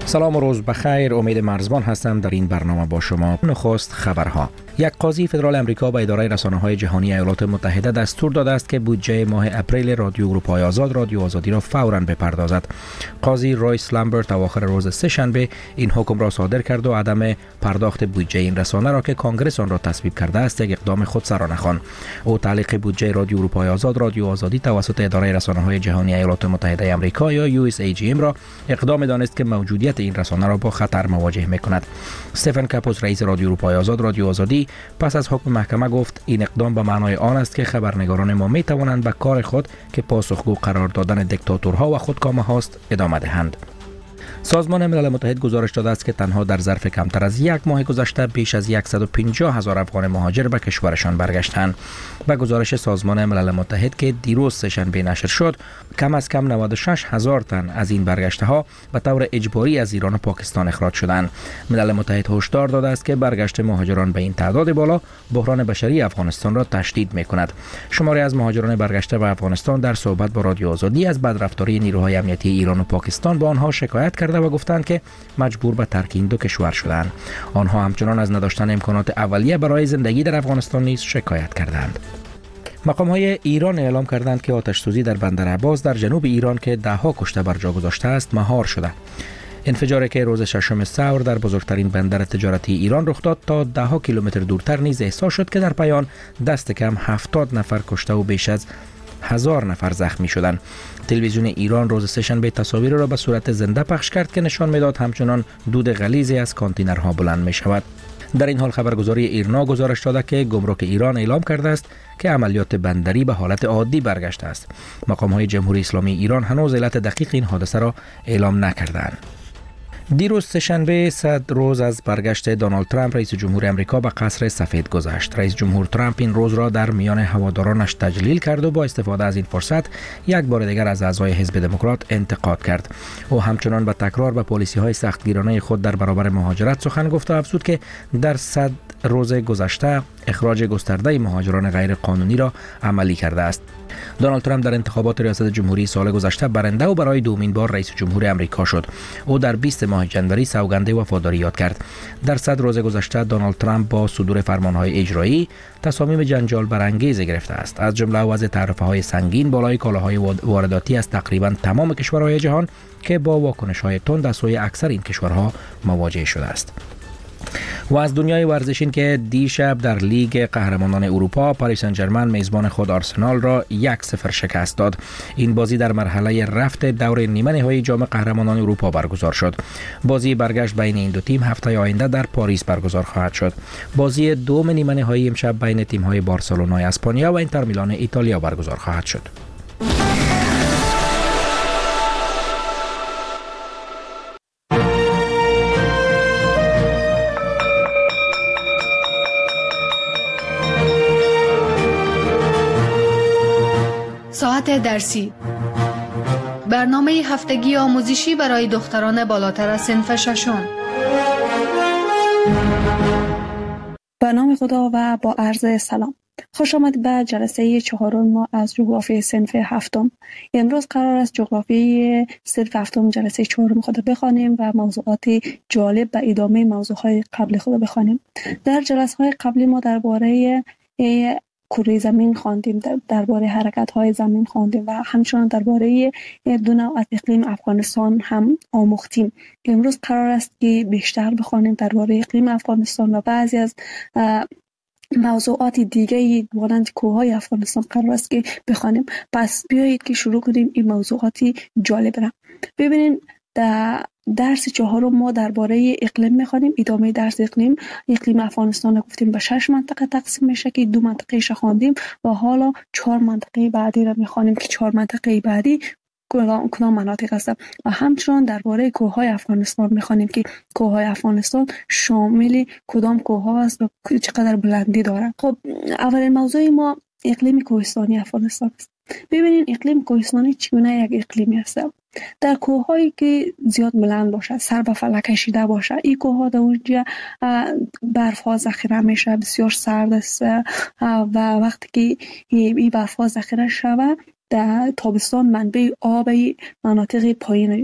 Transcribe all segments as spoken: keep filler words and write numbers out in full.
سلام و روز بخیر. امید مرزبان هستم. در این برنامه با شما نخست خبرها. یک قاضی فدرال امریکا به اداره رسانه‌های جهانی ایالات متحده دستور داده است که بودجه ماه اپریل رادیو اروپای آزاد رادیو آزادی را فوراً بپردازد. قاضی رویس لامبرت اواخر روز سه‌شنبه این حکم را صادر کرد و عدم پرداخت بودجه این رسانه را که کنگره آن را تصویب کرده است یک اقدام خودسرانه خواند. او تعلیق بودجه رادیو اروپای آزاد رادیو آزادی توسط اداره رسانه‌های جهانی ایالات متحده آمریکا یا یو اس ای جی ام را اقدام دانست که موجودیت این رسانه را با خطر مواجه می‌کند. استفن کاپوس رئیس رادیو اروپای آزاد رادیو آزادی پس از حکم محکمه گفت این اقدام به معنای آن است که خبرنگاران ما می توانند به کار خود که پاسخگو قرار دادن دیکتاتورها و خودکامه هاست ادامه دهند. سازمان ملل متحد گزارش داده است که تنها در ظرف کمتر از یک ماه گذشته بیش از صد و پنجاه هزار افغان مهاجر به کشورشان برگشتند. به گزارش سازمان ملل متحد که دیروز سه‌شنبه نشر شد، کم از کم نود و شش هزار تن از این برگشته ها به طور اجباری از ایران و پاکستان اخراج شدند. ملل متحد هشدار داده است که برگشت مهاجران به این تعداد بالا بحران بشری افغانستان را تشدید می‌کند. شماری از مهاجران برگشته به افغانستان در صحبت با رادیو آزادی از بدرفتاری نیروهای امنیتی ایران و پاکستان با آنها شکایت کرده و گفتند که مجبور به ترک این دو کشور شدند. آنها همچنان از نداشتن امکانات اولیه برای زندگی در افغانستان نیز شکایت کردند. مقام‌های ایران اعلام کردند که آتش‌سوزی در بندر عباس در جنوب ایران که ده‌ها کشته بر جا گذاشته است مهار شده. انفجاری که روز ششم ثور در بزرگترین بندر تجارتی ایران رخ داد تا ده‌ها کیلومتر دورتر نیز احساس شد که در پایان دست کم هفتاد نفر کشته و بیش از هزار نفر زخمی شدند. تلویزیون ایران روز سه‌شنبه تصاویر را به صورت زنده پخش کرد که نشان میداد همچنان دود غلیظی از کانتینرها بلند می شود. در این حال خبرگزاری ایرنا گزارش داده که گمرک ایران اعلام کرده است که عملیات بندری به حالت عادی برگشته است. مقام‌های جمهوری اسلامی ایران هنوز علت دقیق این حادثه را اعلام نکردند. دیروز سه‌شنبه صد روز از برگشت دونالد ترامپ رئیس جمهور آمریکا به قصر سفید گذشت. رئیس جمهور ترامپ این روز را در میان هوادارانش تجلیل کرد و با استفاده از این فرصت یک بار دیگر از اعضای حزب دموکرات انتقاد کرد. او همچنان به تکرار به پالیسی‌های سختگیرانه خود در برابر مهاجرت سخن گفت و افزود که در صد روز گذشته اخراج گسترده مهاجران غیر قانونی را عملی کرده است. دونالد ترامپ در انتخابات ریاست جمهوری سال گذشته برنده و برای دومین بار رئیس جمهور آمریکا شد. او در بیست ماه جنوری سوگند وفاداری یاد کرد. در صد روز گذشته دونالد ترامپ با صدور فرمانهای اجرایی تصامیم جنجال برانگیز گرفته است. از جمله وضع تعرفه‌های سنگین بالای کالاهای وارداتی از تقریبا تمام کشورهای جهان که با واکنش‌های تند از سوی اکثر این کشورها مواجه شده است. و از دنیای ورزش این که دیشب در لیگ قهرمانان اروپا پاریس سن ژرمن میزبان خود آرسنال را یک صفر شکست داد. این بازی در مرحله رفت دور نیمه نهایی جام قهرمانان اروپا برگزار شد. بازی برگشت بین این دو تیم هفته آینده در پاریس برگزار خواهد شد. بازی دوم نیمه نهایی امشب بین تیم‌های بارسلونا اسپانیا و اینتر میلان ایتالیا برگزار خواهد شد. ساعت درسی، برنامه هفتگی آموزشی برای دختران بالاتر از صنف ششم. به نام خدا و با عرض سلام. خوش آمد به جلسه چهارم ما از جغرافی صنف هفتم. امروز قرار است جغرافی صنف هفتم جلسه چهارم خود بخوانیم و موضوعات جالب به ادامه موضوعات قبل خود بخوانیم. در جلسه‌های قبلی ما درباره کره زمین خواندیم، درباره حرکت های زمین خواندیم و همچنان درباره دو نوع از اقلیم افغانستان هم آموختیم. امروز قرار است که بیشتر بخوانیم درباره اقلیم افغانستان و بعضی از موضوعات دیگه مانند کوههای افغانستان قرار است که بخوانیم. پس بیایید که شروع کنیم این موضوعاتی جالب را. ببینید در درس چهارم ما درباره اقلیم می‌خوانیم. ادامه درس اقلیم اقلیم افغانستان را گفتیم به شش منطقه تقسیم میشه که دو منطقه ش خواندیم و حالا چهار منطقه بعدی را می‌خوانیم که چهار منطقه بعدی کدام کدام مناطق هستند و همچنان درباره کوههای افغانستان می‌خوانیم که کوههای افغانستان شامل کدام کوه‌ها است و چقدر بلندی دارند. خب اولین موضوع ما اقلیم کوهستانی افغانستان است. ببینید اقلیم کوهستانی چگونه یک اقلیمی است. در کوه‌هایی که زیاد بلند باشه، سر به فلک کشیده باشه، این کوه‌ها در اونجا برف‌ها ذخیره میشه، بسیار سرد است و وقتی که این برف‌ها ذخیره شود در تابستان منبع آب مناطق پایین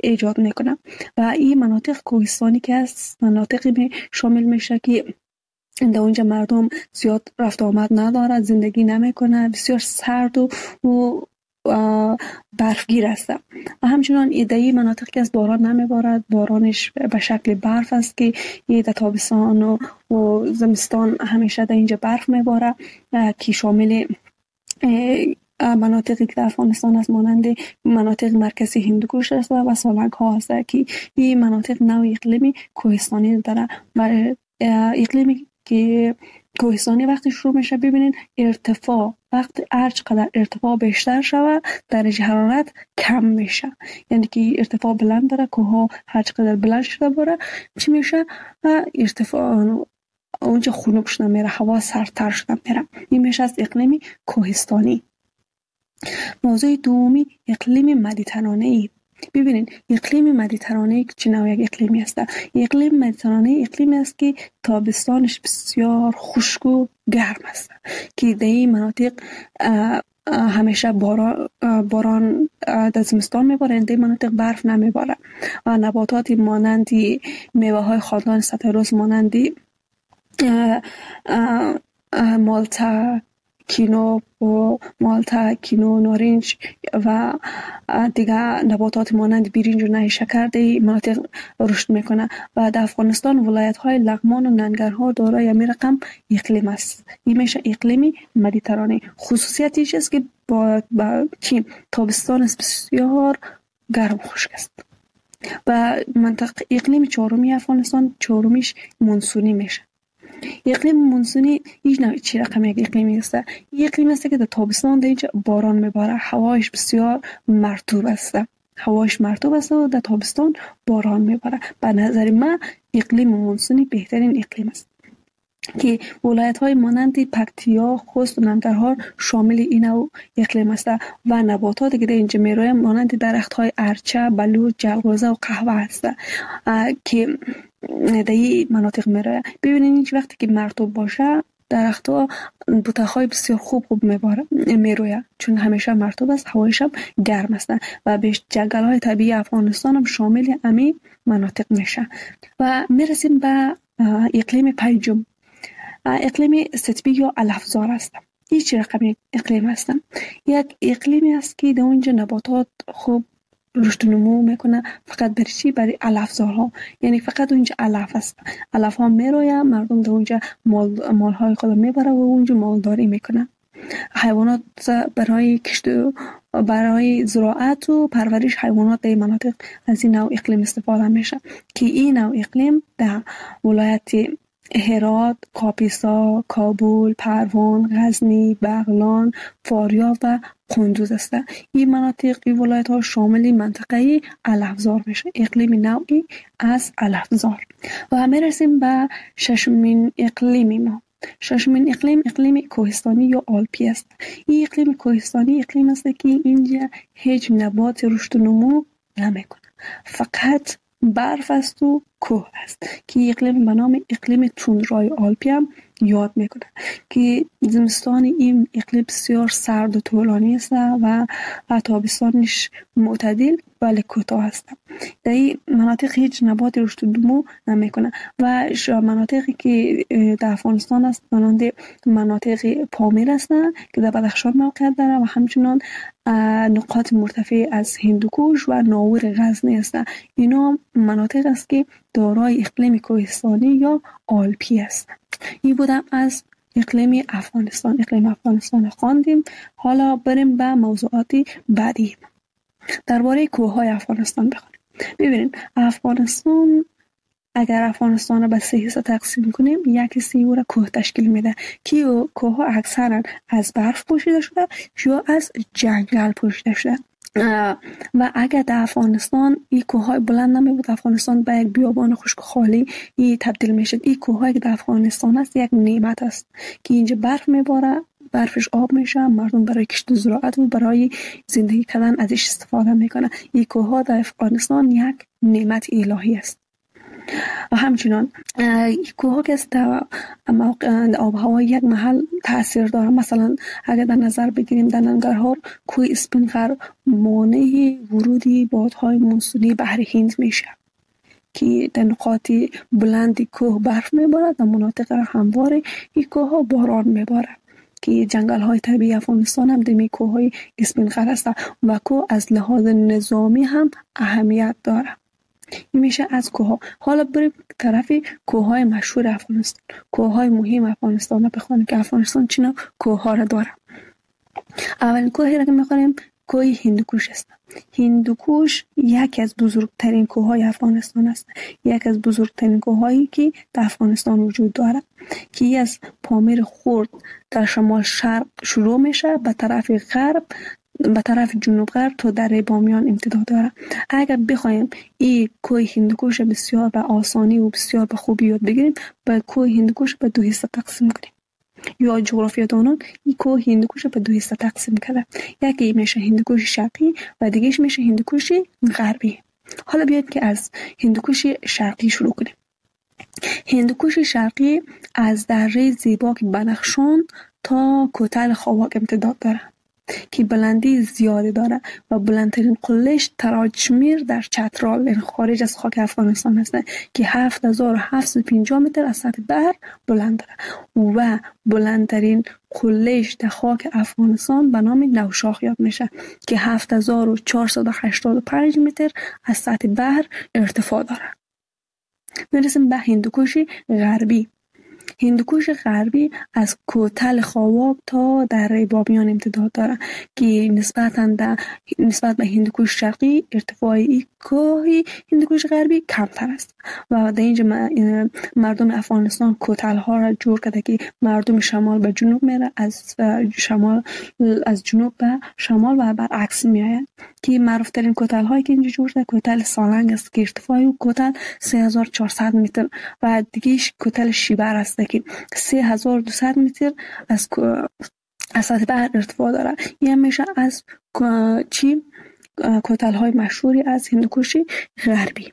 ایجاد میکنه و این مناطق کوهستانی که است مناطقی شامل میشه که در اونجا مردم زیاد رفت آمد ندارد، زندگی نمیکنه، بسیار سرد و, و برفگیر است و همچنان ایدهی مناطق که از باران نمیبارد، بارانش به شکل برف است که در تابستان و, و زمستان همیشه در اینجا برف میباره که شامل مناطقی که در افغانستان است مانند مناطق مرکزی هندوکش است و سالنگ ها است که این مناطق نوع اقلیمی کوهستانی داره و اقلیمی که کوهستانی وقتی شروع میشه ببینید ارتفاع وقتی هر چقدر ارتفاع بیشتر شود درجه حرارت کم میشه، یعنی که ارتفاع بلند داره کوه ها هر چقدر بلند شده باره چی میشه ارتفاع اونجا خنک شده میره، هوا سردتر شده میره. این میشه از اقلیمی کوهستانی. موضوع دومی اقلیم مدیترانه‌ای. ببینید اقلیم مدیترانه‌ای چه نوع یک اقلیمی است؟ اقلیم مدیترانه‌ای اقلیمی است که تابستانش بسیار خشک و گرم است که در این مناطق همیشه باران باران در زمستان میباره، در مناطق برف نمیباره و نباتات مانند میوه های خودلان ستروس مانند مالتا کینو و مالتا کینو نارنج و دیگه نباتات مانند برنج و نیشکر در مناطق رشد میکنه و در افغانستان ولایت های لغمان و ننگرهار دارای همین رقم اقلیم است. این میشه اقلیمی مدیترانه. خصوصیتش است که با, با چی تابستان بسیار گرم و خشک است و منطقه اقلیم چهارمی افغانستان چهارمیش مونسونی میشه. اقلیم مونسونی هیچ نوع چی رقم یک اقلیمی است؟ اقلیم است که در تابستان در اینجا باران میباره، هوایش بسیار مرطوب است هوایش مرطوب است و در تابستان باران میباره. به نظر من اقلیم مونسونی بهترین اقلیم است که ولایت های مانند پکتیا، خوست و ننگرهار شامل این نوع اقلیم است و نباتاتی که در اینجا میروی مانند درخت های ارچه، بلوط، جلغوزه و قهوه است که در این مناطق میروی. ببینید هیچ وقتی که مرطوب باشه درخت ها بوته‌های بسیار خوب خوب میروی چون همیشه مرطوب است، هوایش هم گرم است و به جنگل های طبیعی افغانستان هم شامل همین مناطق میشه. و میرسیم به اقلیم پنجم، اقلیم ستبی یا علفزار است. هیچ رقمی اقلیم است. یک اقلیمی است که در اونجا نباتات خوب رشد و نمو میکنه فقط برای چی؟ برای علفزارها، یعنی فقط اونجا علف است، علف ها میرویه، مردم در اونجا مال مالهای خود میبره و اونجا مالداری میکنه. حیوانات برای کشت برای زراعت و پرورش حیوانات در مناطق از این نوع اقلیم استفاده میشه که این نوع اقلیم در ولایت هرات، کاپیسا، کابل، پروان، غزنی، بغلان، فاریاب و قندوز است. این مناطق این ولایت ها شامل منطقه علفزار میشه، اقلیم نوعی از علفزار. و میرسیم به ششمین اقلیمی ما. ششمین اقلیم اقلیم کوهستانی یا آلپی است. این اقلیم کوهستانی اقلیم است که اینجا هیچ نبات رشد و نمو نمیکنه، فقط برف است و کوه است که اقلیم به نام اقلیم توندرای آلپی هم یاد میکنه که زمستان این اقلیم بسیار سرد و طولانی است و تابستانش معتدل ولی کوتاه است. در این مناطق هیچ نبات رشد و نمو نمیکنه و مناطقی که در افغانستان است مانند مناطق پامیر هستند که در بدخشان موقعیت داره و همچنان نقاط مرتفع از هندوکش و ناور غزنی هستند. اینا مناطق است که دارای اقلیم کوهستانی یا آلپی است. این بودم از اقلیم افغانستان. اقلیم افغانستان خواندیم. حالا بریم به موضوعات بعدی. درباره کوههای افغانستان بخونیم. ببینید افغانستان اگر افغانستان را به سه حصه تقسیم کنیم، یک حصه او را کوه تشکیل میده که کوه ها اکثرا از برف پوشیده شده یا از جنگل پوشیده شده و اگر در افغانستان این کوههای بلند نمی بود، افغانستان به یک بیابان خشک خالی ای تبدیل میشد. این کوههایی که در افغانستان است یک نعمت است که اینجا برف میباره، برفش آب میشه، مردم برای کشت و زراعت و برای زندگی کردن ازش استفاده میکنه. این کوهها در افغانستان یک نعمت الهی است. و همچنان کوه ها که است در آب و هوا یک محل تاثیر داره. مثلا اگر در نظر بگیریم در ننگرهار کوه اسپینغر مانع ورودی بادهای مونسونی بحر هند میشه که در نقاط بلند کوه برف میبارد، در مناطق هموار این کوه ها باران میبارد که جنگل های طبیعی افغانستان هم دمی کوه های اسپینغر است و کوه از لحاظ نظامی هم اهمیت داره. این میشه از کوه ها. حالا بریم طرف کوه های مشهور افغانستان، کوه های مهم افغانستان رو بخوانیم که افغانستان چینا کوه ها را داره. اولین کوهی را که میخوانیم کوه هندوکوش است. هندوکوش یکی از بزرگترین کوههای افغانستان است، یکی از بزرگترین کوههایی که در افغانستان وجود دارد که از پامیر خورد در شمال شرق شروع میشه به طرف غرب به طرف جنوب غرب تا دره بامیان امتداد داره. اگر بخوایم این کوه هندوکوش بسیار به آسانی و بسیار به خوبی یاد بگیریم، به کوه هندوکوش به دو حصه تقسیم کنیم. یا جغرافیادانان این کوه هندوکوش به دو حصه تقسیم کرده، یکی میشه هندوکوش شرقی و دیگهش میشه هندوکوش غربی. حالا بیاید که از هندوکوش شرقی شروع کنیم. هندوکوش شرقی از دره زیباک بنفشان تا کوتل خاواک امتداد داره که بلندی زیاده داره و بلندترین قلهش تراجمیر در چترال، این خارج از خاک افغانستان هست که هفت هزار و هفتصد و پنجاه متر از سطح بحر بلند داره و بلندترین قلهش در خاک افغانستان به نام نوشاخ یاد میشه که هفت هزار و چهارصد و هشتاد و پنج متر از سطح بحر ارتفاع داره. میرسیم به هندوکوش غربی. هندوکوش غربی از کوتل خاواک تا دره بامیان امتداد داره که نسبتاً در نسبت به هندوکوش شرقی ارتفاعی کوه هندوکوش غربی کمتر است و در اینجا مردم افغانستان کوتل ها را جور کرده که مردم شمال به جنوب میره، از شمال از جنوب به شمال و برعکس میآید که معروف ترین کوتل هایی که اینجا جور شده کوتل سالنگ است که ارتفاعی کوتل سه هزار و چهارصد متر و دیگهش کوتل شیبر است که سه هزار و دویست متر از از سطح بحر ارتفاع داره. این میشه از چی کوتل های مشهوری از هندوکوش غربی.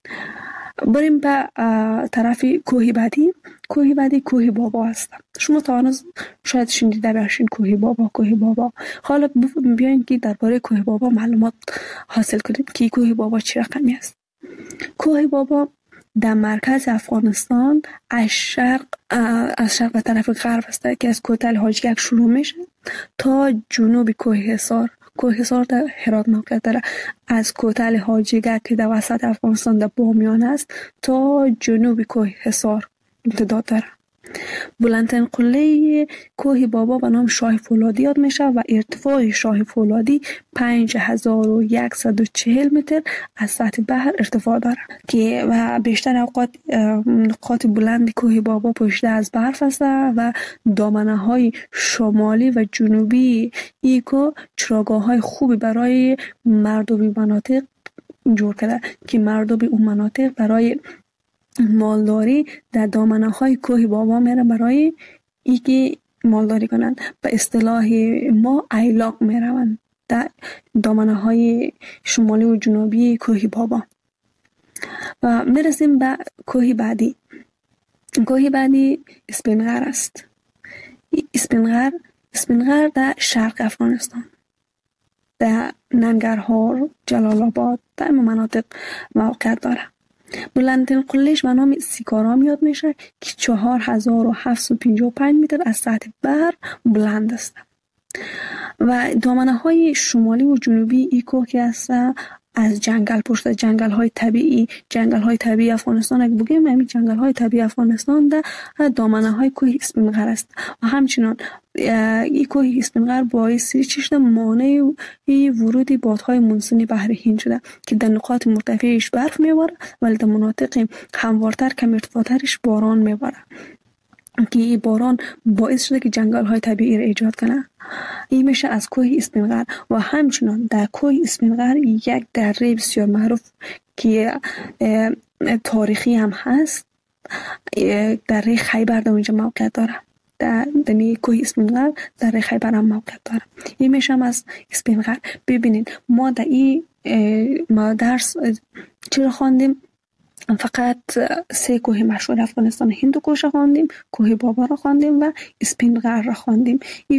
بریم به طرف کوه بعدی. کوه بعدی کوه بابا است. شما تا هنوز شاید شنیده باشین کوه بابا کوه بابا. حالا بیاین که درباره کوه بابا معلومات حاصل کنیم که کوه بابا چه رقمی است. کوه بابا در مرکز افغانستان از شرق از شرق به طرف غرب است که از کوتل حاجگک شروع میشه تا جنوب کوه حصار. کوه حصار در هرات موقعیت داره. از کوتل حاجگک که در وسط افغانستان در بامیان است تا جنوب کوه حصار امتداد داره. بلندترین قله کوه بابا به نام شاه فولادی یاد میشه و ارتفاع شاه فولادی پنج هزار و صد و چهل متر از سطح بحر ارتفاع داره که و بیشتر اوقات نقاط بلند کوه بابا پوشیده از برف است و دامنه های شمالی و جنوبی ایکو چراگاه های خوبی برای مردم مناطق جور کرده که مردم اون مناطق برای مالداری در دامنه های کوه بابا میره برای ای که مالداری کنند. به اصطلاح ما ایلاق میروند در دامنه های شمالی و جنوبی کوه بابا. و میرسیم به کوه بعدی. کوه بعدی اسپینغر است. اسپینغر اسپینغر در شرق افغانستان در ننگرهار، جلال آباد در مناطق موقعیت داره. بلندترین قلهش به نام سیکارام یاد میشه که چهار هزار و هفتصد و پنجاه و پنج متر از سطح بحر بلند است و دامنه های شمالی و جنوبی ای کوه که است از جنگل پشت جنگل های طبیعی جنگل های طبیعی افغانستان اگه بگیم همین جنگل های طبیعی افغانستان در دامنه های کوه اسپینغر است و همچنان این کوه اسپینغر باعث چشم مانع ورود بادهای مونسونی بحر هند شده که در نقاط مرتفعش برف میباره ولی در مناطق هموارتر کم ارتفاعترش باران میباره که این باران باعث شده که جنگل های طبیعی را ایجاد کنه. این میشه از کوه اسپینغر و همچنان در کوه اسپینغر یک دره بسیار معروف که تاریخی هم هست، دره خیبر در اونجا موقعیت داره. در دمی کوه اسپینغر دره خیبر هم موقعیت داره. این میشه از اسپینغر. ببینید ما در این ما درس چرا خواندیم فقط سه کوه مشهور افغانستان، هندوکش خواندیم، کوه بابا را خواندیم و اسپین غر را خواندیم. این